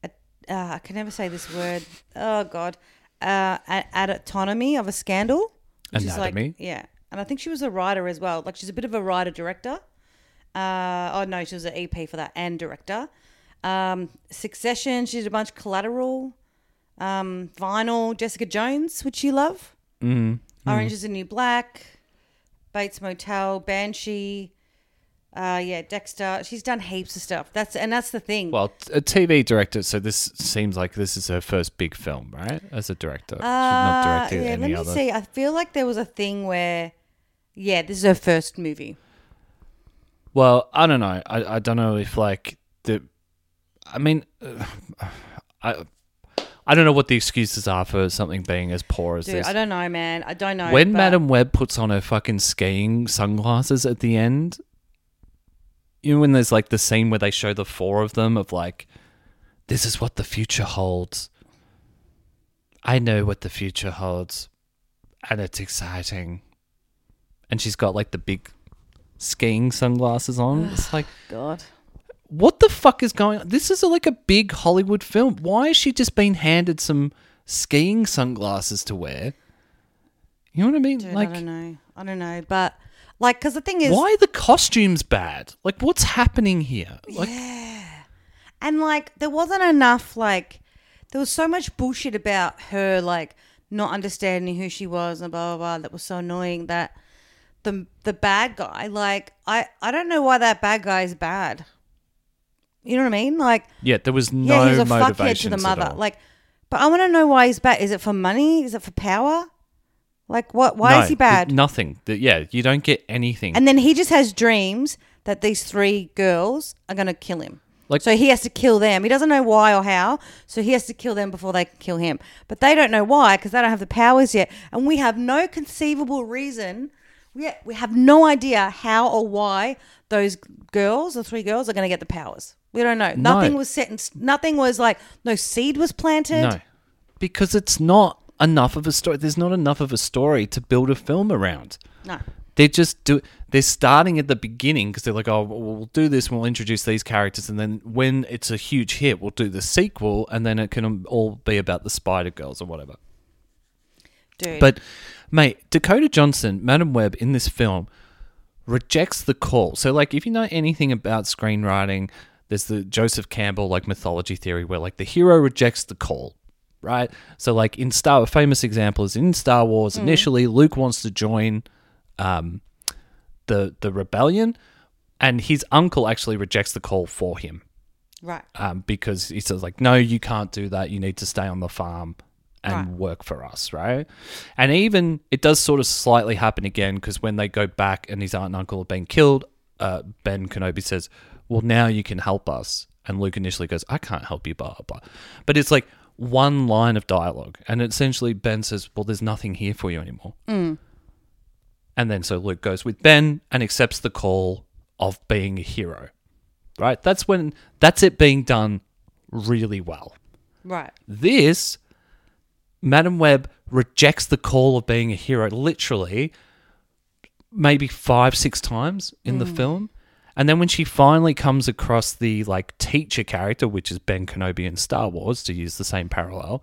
uh, I can never say this word. Oh God, uh, a- anatomy of a scandal. Which Anatomy? Is like, yeah, and I think she was a writer as well. Like she's a bit of a writer director. Uh, oh no, she was an E P for that and director. Um, Succession. She did a bunch of Collateral, um, Vinyl, Jessica Jones, which you love. Mm. Orange is the New Black, Bates Motel, Banshee. Uh, yeah, Dexter. She's done heaps of stuff. That's and that's the thing. Well, t- a T V director, so this seems like this is her first big film, right? As a director. She's not Uh, directed yeah, any let me other. see. I feel like there was a thing where, yeah, this is her first movie. Well, I don't know. I, I don't know if like the, I mean, uh, I I don't know what the excuses are for something being as poor as Dude, this. I don't know, man. I don't know. When but- Madam Web puts on her fucking skiing sunglasses at the end, you know when there's like the scene where they show the four of them of like, this is what the future holds. I know what the future holds, and it's exciting. And she's got like the big skiing sunglasses on. It's like, God. what the fuck is going on? This is like a big Hollywood film. Why has she just been handed some skiing sunglasses to wear? You know what I mean? Dude, like, I don't know. I don't know. But, like, because the thing is... why are the costumes bad? Like, what's happening here? Like, And, like, there wasn't enough, like... There was so much bullshit about her, like, not understanding who she was and blah, blah, blah. That was so annoying that the the bad guy, like, I, I don't know why that bad guy is bad. You know what I mean? Like... yeah, there was no yeah, he's a fuckhead motivation to the mother. At all. Like, but I want to know why he's bad. Is it for money? Is it for power? Like, what? Why No, is he bad? th- Nothing. Th- Yeah, you don't get anything. And then he just has dreams that these three girls are going to kill him. Like- so he has to kill them. He doesn't know why or how. So he has to kill them before they can kill him. But they don't know why because they don't have the powers yet. And we have no conceivable reason. We we have no idea how or why those girls, the three girls, are going to get the powers. We don't know. No. Nothing was set in. Nothing was like no seed was planted. No, because it's not enough of a story. There's not enough of a story to build a film around. No. They just do. They're starting at the beginning because they're like, oh, we'll do this. And we'll introduce these characters, and then when it's a huge hit, we'll do the sequel, and then it can all be about the Spider Girls or whatever. Dude. But, mate, Dakota Johnson, Madam Web, in this film, rejects the call. So, like, if you know anything about screenwriting, there's the Joseph Campbell, like, mythology theory where, like, the hero rejects the call, right? So, like, in Star... A famous example is in Star Wars, initially, Luke wants to join um, the the rebellion, and his uncle actually rejects the call for him. Right. Um, because he says, like, no, you can't do that. You need to stay on the farm and Right. work for us, right? And even, it does sort of slightly happen again because when they go back and his aunt and uncle have been killed, uh, Ben Kenobi says, well, now you can help us. And Luke initially goes, I can't help you, blah, blah, blah. But it's like one line of dialogue. And essentially Ben says, well, there's nothing here for you anymore. Mm. And then so Luke goes with Ben and accepts the call of being a hero, right? That's when, that's it being done really well. Right. This, Madam Web rejects the call of being a hero literally maybe five, six times in the film. And then when she finally comes across the like teacher character, which is Ben Kenobi in Star Wars, to use the same parallel,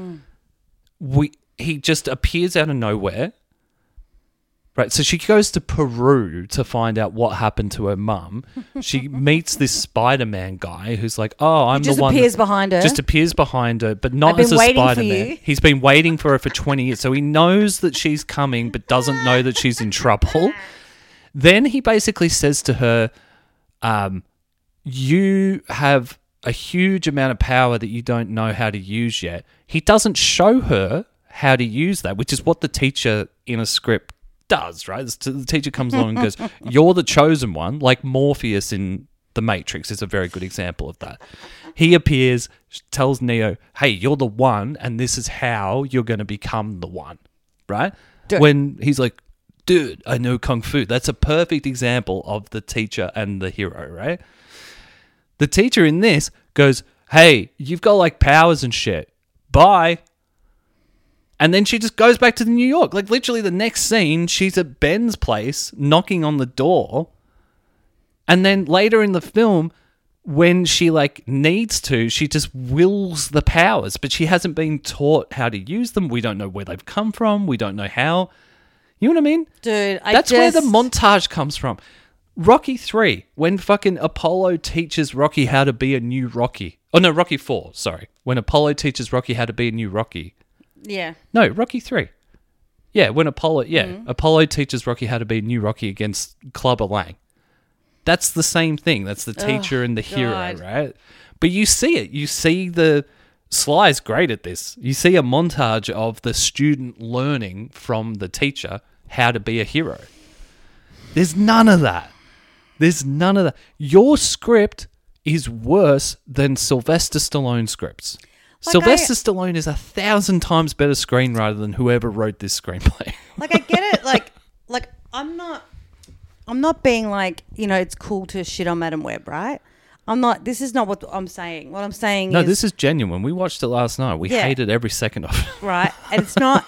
we he just appears out of nowhere. Right, so she goes to Peru to find out what happened to her mum. She meets this Spider-Man guy who's like, "Oh, I'm just the one." appears that- behind her. Just appears behind her, but not I've been as a waiting for Spider-Man. you. He's been waiting for her for twenty years, so he knows that she's coming, but doesn't know that she's in trouble. Then he basically says to her, um, "You have a huge amount of power that you don't know how to use yet." He doesn't show her how to use that, which is what the teacher in a script does, right? The teacher comes along and goes, you're the chosen one, like Morpheus in The Matrix is a very good example of that. He appears, tells Neo, hey, you're the one, and this is how you're going to become the one, right? Dude. When he's like, dude, I know Kung Fu. That's a perfect example of the teacher and the hero, right? The teacher in this goes, hey, you've got like powers and shit. Bye. And then she just goes back to New York. Like literally the next scene, she's at Ben's place knocking on the door. And then later in the film, when she like needs to, she just wills the powers, but she hasn't been taught how to use them. We don't know where they've come from. We don't know how. You know what I mean? Dude, I That's just... where the montage comes from. Rocky three, when fucking Apollo teaches Rocky how to be a new Rocky. Oh, no, Rocky four, sorry. When Apollo teaches Rocky how to be a new Rocky. Yeah. No, Rocky three. Yeah, when Apollo, yeah, Mm-hmm. Apollo teaches Rocky how to be a new Rocky against Clubber Lang. That's the same thing. That's the teacher Oh, and the hero, God. right? But you see it. You see the... Sly's great at this. You see a montage of the student learning from the teacher how to be a hero. There's none of that. There's none of that. Your script is worse than Sylvester Stallone's scripts. Like Sylvester I- Stallone is a thousand times better screenwriter than whoever wrote this screenplay. Like, I get it. Like, like I'm not... I'm not being like, you know, it's cool to shit on Madam Web, right? I'm not... This is not what I'm saying. What I'm saying No, is... this is genuine. We watched it last night. We Yeah. hated every second of it. Right? And it's not...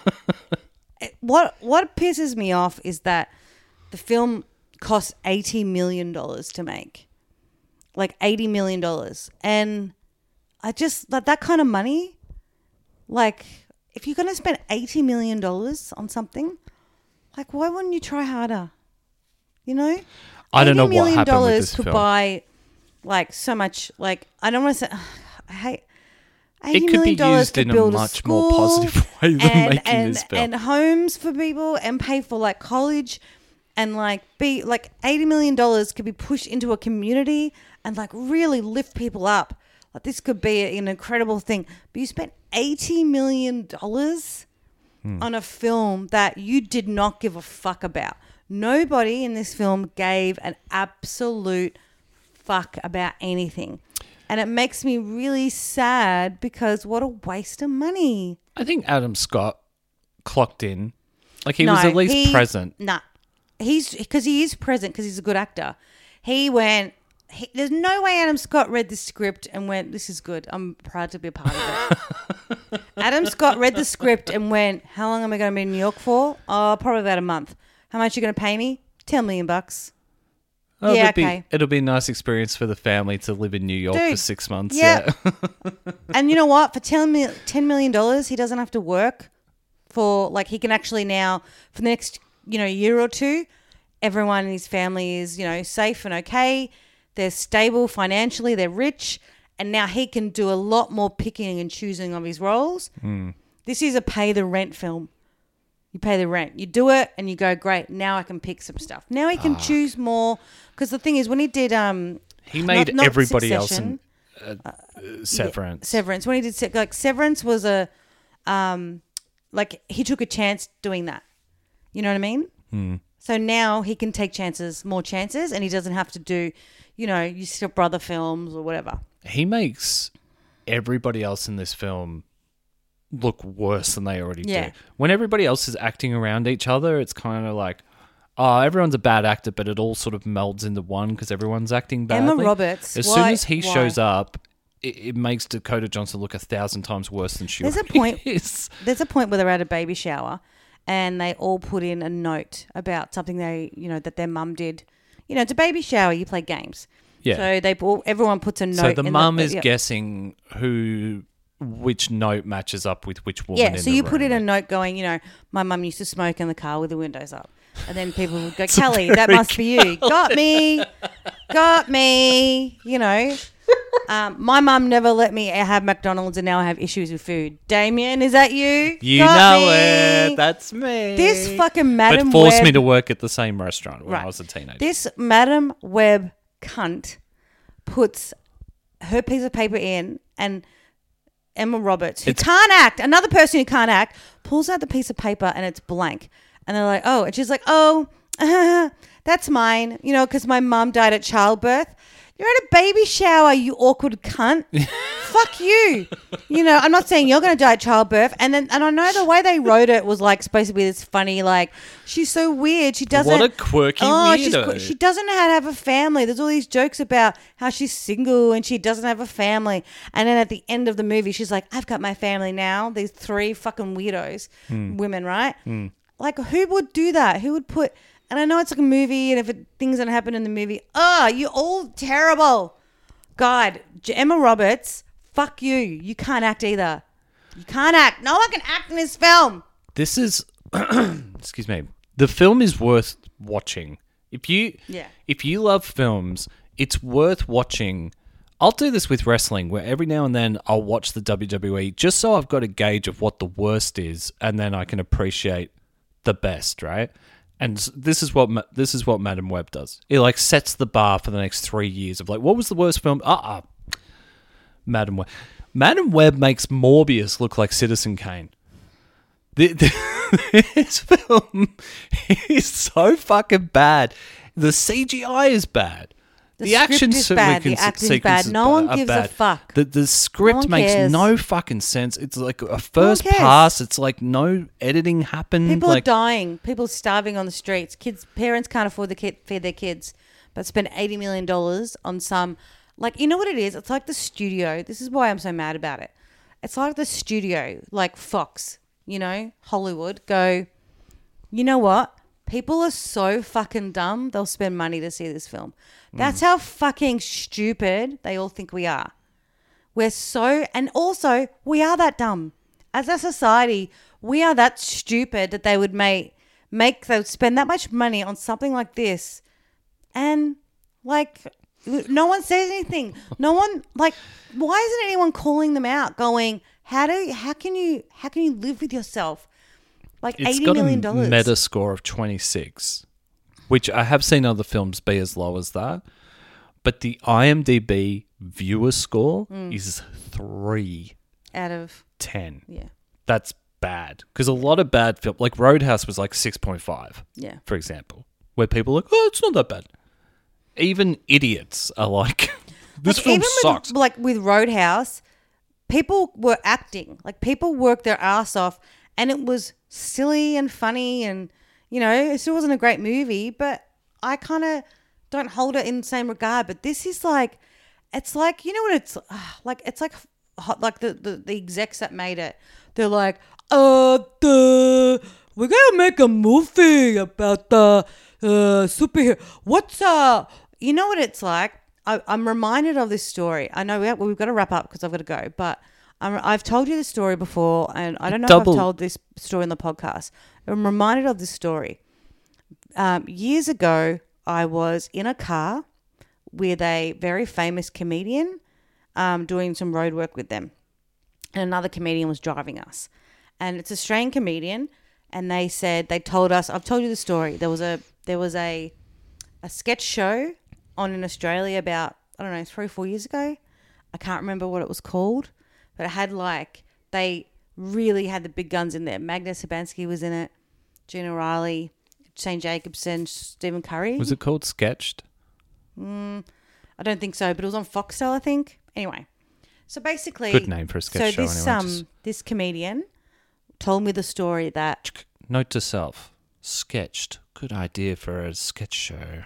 it- what What pisses me off is that the film cost eighty million dollars to make. Like eighty million dollars. And I just... Like, that kind of money, like, if you're going to spend eighty million dollars on something, like, why wouldn't you try harder? You know? I don't know eighty what million happened with dollars this could film. buy, like, so much, like, I don't want to say... I hate... It eighty could million be dollars used could in a build much school more positive way than and, making and, this film. and homes for people and pay for like college and like be like eighty million dollars could be pushed into a community and like really lift people up. Like this could be an incredible thing. But you spent eighty million dollars Hmm. on a film that you did not give a fuck about. Nobody in this film gave an absolute fuck about anything. And it makes me really sad because what a waste of money. I think Adam Scott clocked in. Like, he No, was at least he- present. Nah. He's because he is present because he's a good actor. He went, he, there's no way Adam Scott read the script and went, this is good. I'm proud to be a part of it. Adam Scott read the script and went, how long am I going to be in New York for? Oh, probably about a month. How much are you going to pay me? ten million bucks. Oh, Yeah, it'll be, okay. it'll be a nice experience for the family to live in New York for Dude, six months. yeah. Yeah. And you know what? For ten million dollars, he doesn't have to work for, like, he can actually now, for the next, you know, year or two, everyone in his family is, you know, safe and okay. They're stable financially. They're rich. And now he can do a lot more picking and choosing of his roles. Mm. This is a pay the rent film. You pay the rent. You do it and you go, great, now I can pick some stuff. Now he can choose more. Because the thing is, when he did... um, He made not- not everybody else Succession, in uh, uh, Severance. Severance. When he did Se- like Severance was a um like he took a chance doing that. You know what I mean? Hmm. So now he can take chances, more chances, and he doesn't have to do, you know, your Step Brother films or whatever. He makes everybody else in this film look worse than they already Yeah. do. When everybody else is acting around each other, it's kind of like, oh, everyone's a bad actor, but it all sort of melds into one because everyone's acting badly. Emma Roberts. As why- soon as he why? shows up, it, it makes Dakota Johnson look a thousand times worse than she There's a already point- is. There's a point where they're at a baby shower and they all put in a note about something they, you know, that their mum did. You know, it's a baby shower. You play games. Yeah. So they all, everyone puts a note. So the in mum is yeah. guessing who, which note matches up with which woman. Yeah, in so the you put room. in a note going, you know, my mum used to smoke in the car with the windows up. And then people would go, Kelly, that must be you. Got me. Got me. You know. Um, my mum never let me have McDonald's and now I have issues with food. Damien, is that you? You Got know me. it. That's me. This fucking Madam But forced Web. me to work at the same restaurant when Right. I was a teenager. This Madam Web cunt puts her piece of paper in and Emma Roberts, who It's- can't act, another person who can't act, pulls out the piece of paper and it's blank. And they're like, oh, and she's like, oh, that's mine, you know, because my mum died at childbirth. You're at a baby shower, you awkward cunt. Fuck you. You know, I'm not saying you're going to die at childbirth. And then, and I know the way they wrote it was like supposed to be this funny, like, she's so weird. She doesn't. What a quirky oh, she's weirdo. qu- she doesn't know how to have a family. There's all these jokes about how she's single and she doesn't have a family. And then at the end of the movie, she's like, I've got my family now. These three fucking weirdos, Hmm. women, right? Like, who would do that? Who would put... And I know it's like a movie, and if it, things don't happen in the movie, oh, you're all terrible. God, J- Emma Roberts, fuck you. You can't act either. You can't act. No one can act in this film. This is, excuse me, the film is worth watching. If you, Yeah. if you love films, it's worth watching. I'll do this with wrestling, where every now and then I'll watch the W W E just so I've got a gauge of what the worst is, and then I can appreciate the best, right? And this is what Ma- this is what Madam Web does. It like sets the bar for the next three years of like, what was the worst film? Uh uh Madam Web. Madam Web makes Morbius look like Citizen Kane. The, the, this film is so fucking bad. The C G I is bad. The, The, script action is bad. The sequence- acting is bad. sequences No one are gives a bad. fuck. The the script one makes cares. no fucking sense. It's like a first cares. pass. It's like no editing happened. People like, are dying. People are starving on the streets. Kids, parents can't afford to kid, feed their kids, but spend eighty million dollars on some. Like, you know what it is? It's like the studio. This is why I'm so mad about it. It's like the studio, like Fox, you know, Hollywood, go, you know what? People are so fucking dumb, they'll spend money to see this film. That's mm. how fucking stupid they all think we are. We're so, and also, we are that dumb. As a society, we are that stupid that they would make, make, they would spend that much money on something like this. And, like, no one says anything. No one, like, why isn't anyone calling them out, going, how do, how can you, how can you live with yourself? Like it's eighty got million a dollars. meta score of twenty-six, which I have seen other films be as low as that. But the IMDb viewer score mm. is three out of ten. Yeah, that's bad because a lot of bad film, like Roadhouse, was like six point five. Yeah, for example, where people are like, oh, it's not that bad. Even idiots are like, this like, film even sucks. With, like with Roadhouse, people were acting. Like people worked their ass off, and it was silly and funny, and you know, it still wasn't a great movie, but I kind of don't hold it in the same regard. But this is like, it's like, you know what it's uh, like? It's like, hot, like the, the the execs that made it. They're like, uh, the we're gonna make a movie about the uh superhero. What's uh, you know what it's like? I, I'm reminded of this story. I know we have, we've got to wrap up because I've got to go, but. I'm, I've told you this story before, and I don't know Double. if I've told this story in the podcast. I'm reminded of this story. Um, years ago, I was in a car with a very famous comedian um, doing some road work with them. And another comedian was driving us. And it's an Australian comedian, and they said, they told us, I've told you the story. There was a there was a a sketch show on in Australia about, I don't know, three or four years ago. I can't remember what it was called. But it had like, they really had the big guns in there. Magda Sabansky was in it. Gina Riley, Shane Jacobson, Stephen Curry. Was it called Sketched? Mm, I don't think so, but it was on Foxtel, I think. Anyway, so basically. Good name for a sketch so show this, anyway. um, Just... this comedian told me the story that. Note to self, Sketched. Good idea for a sketch show.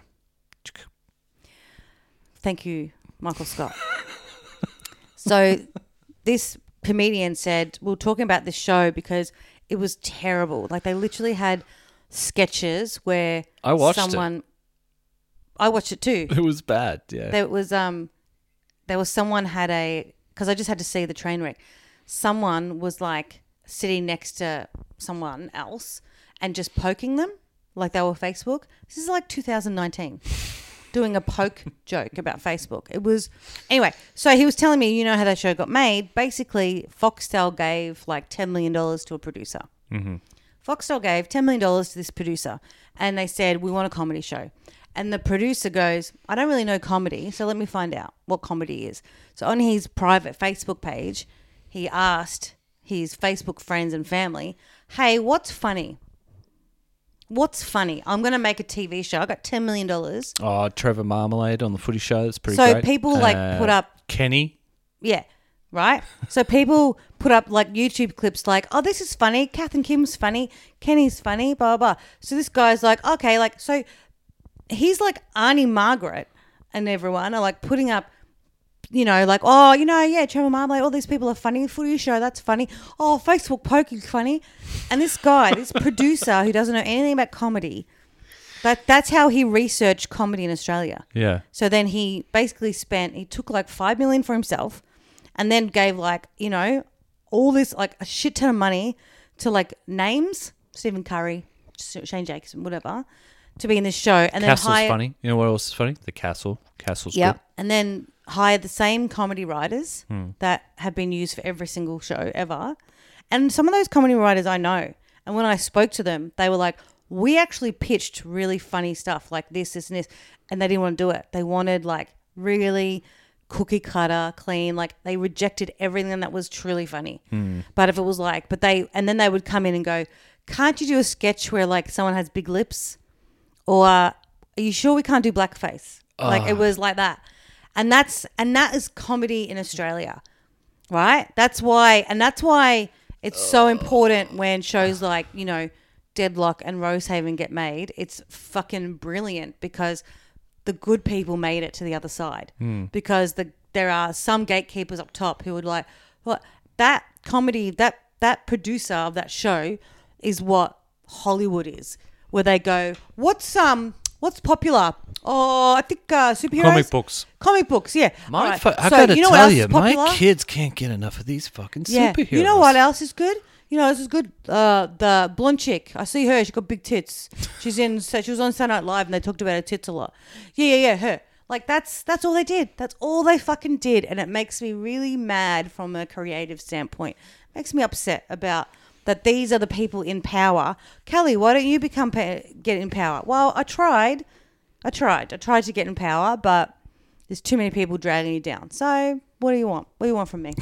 Thank you, Michael Scott. So this comedian said, we were talking about this show because it was terrible. Like they literally had sketches where I watched someone, it. I watched it too. It was bad, yeah. There was um, there was someone had a, because I just had to see the train wreck. Someone was like sitting next to someone else and just poking them like they were Facebook. This is like two thousand nineteen. Doing a poke joke about Facebook. It was, anyway, so he was telling me, you know how that show got made. Basically, Foxtel gave like ten million dollars to a producer. Mm-hmm. Foxtel gave ten million dollars to this producer, and they said, we want a comedy show. And the producer goes, I don't really know comedy, so let me find out what comedy is. So on his private Facebook page, he asked his Facebook friends and family, hey, what's funny? What's funny? I'm going to make a T V show. I got ten million dollars. Oh, Trevor Marmalade on the footy show. That's pretty so great. So people like uh, put up... Kenny. Yeah, right? So people put up like YouTube clips like, oh, this is funny. Kath and Kim's funny. Kenny's funny, blah, blah, blah. So this guy's like, okay, like, so he's like Arnie Margaret and everyone are like putting up, you know, like, oh, you know, yeah, Trevor Marmalade, all these people are funny. Footy show, that's funny. Oh, Facebook poking funny. And this guy, this producer who doesn't know anything about comedy, That that's how he researched comedy in Australia. Yeah. So then he basically spent, he took like five million for himself and then gave like, you know, all this, like a shit ton of money to like names, Stephen Curry, Shane Jacobs, whatever, to be in this show. And Castle's then hire, funny. You know what else is funny? The Castle. Castle's Yep. good. And then hire the same comedy writers Hmm. that have been used for every single show ever. And some of those comedy writers I know. And when I spoke to them, they were like, we actually pitched really funny stuff like this, this, and this, and they didn't want to do it. They wanted like really cookie cutter, clean, like they rejected everything that was truly funny. Mm. But if it was like, but they, and then they would come in and go, can't you do a sketch where like someone has big lips? Or uh, are you sure we can't do blackface? Oh. Like it was like that. And that's, and that is comedy in Australia, right? That's why, and that's why it's so important when shows like, you know, Deadlock and Rosehaven get made. It's fucking brilliant because the good people made it to the other side. Mm. Because the there are some gatekeepers up top who would like, what that comedy, that that producer of that show is what Hollywood is, where they go, what's um what's popular? Oh, I think uh, superheroes, Comic books. comic books, yeah. My Right. fu- I So, gotta you know what tell else you, is popular? my kids can't get enough of these fucking Yeah. superheroes. You know what else is good? You know, this is good. Uh, the blonde chick. I see her. She got big tits. She's in. She was on Saturday Night Live, and they talked about her tits a lot. Yeah, yeah, yeah. Her. Like that's that's all they did. That's all they fucking did, and it makes me really mad from a creative standpoint. It makes me upset about that. These are the people in power. Kelly, why don't you become pa- get in power? Well, I tried. I tried. I tried to get in power, but there's too many people dragging you down. So, what do you want? What do you want from me?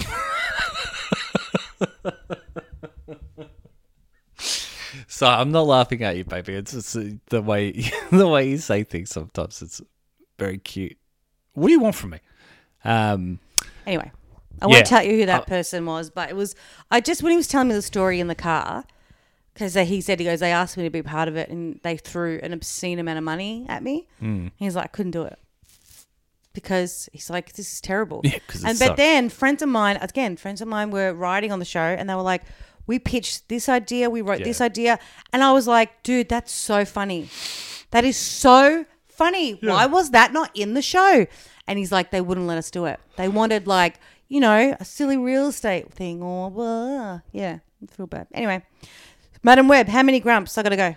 So I'm not laughing at you, baby. It's just uh, the way the way you say things sometimes. It's very cute. What do you want from me? Um, Anyway, I Yeah. won't tell you who that Uh, person was, but it was, I just, when he was telling me the story in the car, because he said, he goes, they asked me to be part of it and they threw an obscene amount of money at me. mm, He's like, I couldn't do it. Because he's like, this is terrible. Yeah, 'cause it and But sucked. then friends of mine, again, friends of mine were writing on the show and they were like, we pitched this idea, we wrote Yeah. this idea. And I was like, dude, that's so funny. That is so funny. Why was that not in the show? And he's like, they wouldn't let us do it. They wanted like, you know, a silly real estate thing or blah. Yeah, I feel bad. Anyway, Madam Webb, how many grumps? I got to go.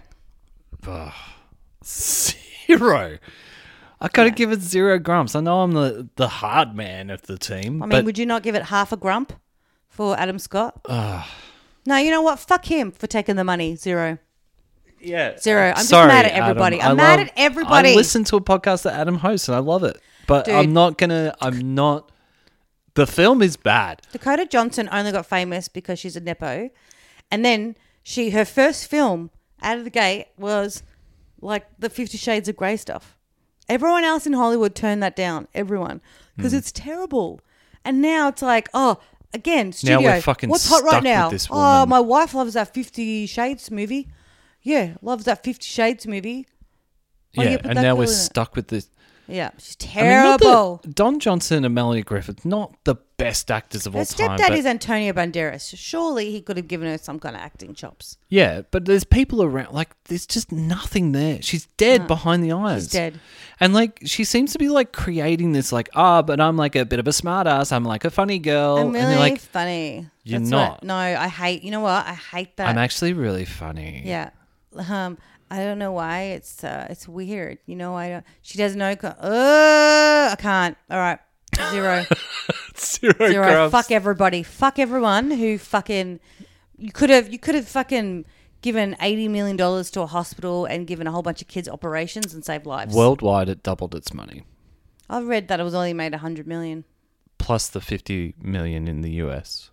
zero. I gotta give it zero grumps. I know I'm the, the hard man of the team. I mean, but would you not give it half a grump for Adam Scott? uh, No, you know what? Fuck him for taking the money. Zero. yeah, Zero. I'm just Sorry, mad at everybody. Adam. I'm I mad love- at everybody. I listen to a podcast that Adam hosts and I love it, but Dude. I'm not gonna. I'm not. The film is bad. Dakota Johnson only got famous because she's a nepo. And then she, her first film out of the gate was like the Fifty Shades of Grey stuff. Everyone else in Hollywood turned that down. Everyone. Because Hmm. it's terrible. And now it's like, oh, again, studio. Now we're fucking what's hot stuck right with now? this Oh, woman. my wife loves that Fifty Shades movie. Yeah, loves that Fifty Shades movie. Why do Yeah, you put and that now girl we're in it? stuck with this. Yeah, she's I mean, not terrible. that Don Johnson and Melanie Griffith, not the best actors of Her all time. stepdad but- is Antonio Banderas. Surely he could have given her some kind of acting chops. Yeah, but there's people around. Like, there's just nothing there. She's dead behind the eyes. She's dead. And like, she seems to be like creating this, like, ah, but I'm like a bit of a smartass. I'm like a funny girl. I'm and really they're like, funny. You're That's not. What, no, I hate. You know what? I hate that. I'm actually really funny. yeah. Um. I don't know why. It's uh. It's weird. You know. I don't. She does no. Co- uh, I can't. All right. Zero. Zero, Zero. grubs. Fuck everybody. Fuck everyone who fucking. You could have. You could have fucking given eighty million dollars to a hospital and given a whole bunch of kids operations and saved lives. Worldwide, it doubled its money, I've read that it was only made a hundred million. plus the fifty million in the U S.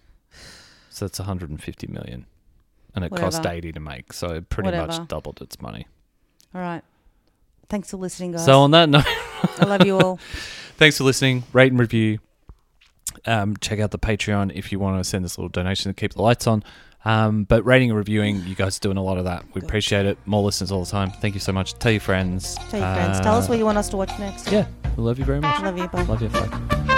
So it's one hundred fifty million, and it cost Whatever. eighty to make. So it pretty Whatever. much doubled its money. All right. Thanks for listening, guys. So on that note, I love you all. thanks for listening. Rate and review. Um, check out the Patreon if you want to send us a little donation to keep the lights on. Um, but rating and reviewing, you guys are doing a lot of that. We appreciate it. More listeners all the time. Thank you so much. Tell your friends. Tell your friends. Tell us what you want us to watch next. Yeah, we love you very much. Love you. Bye. Love you. Bye.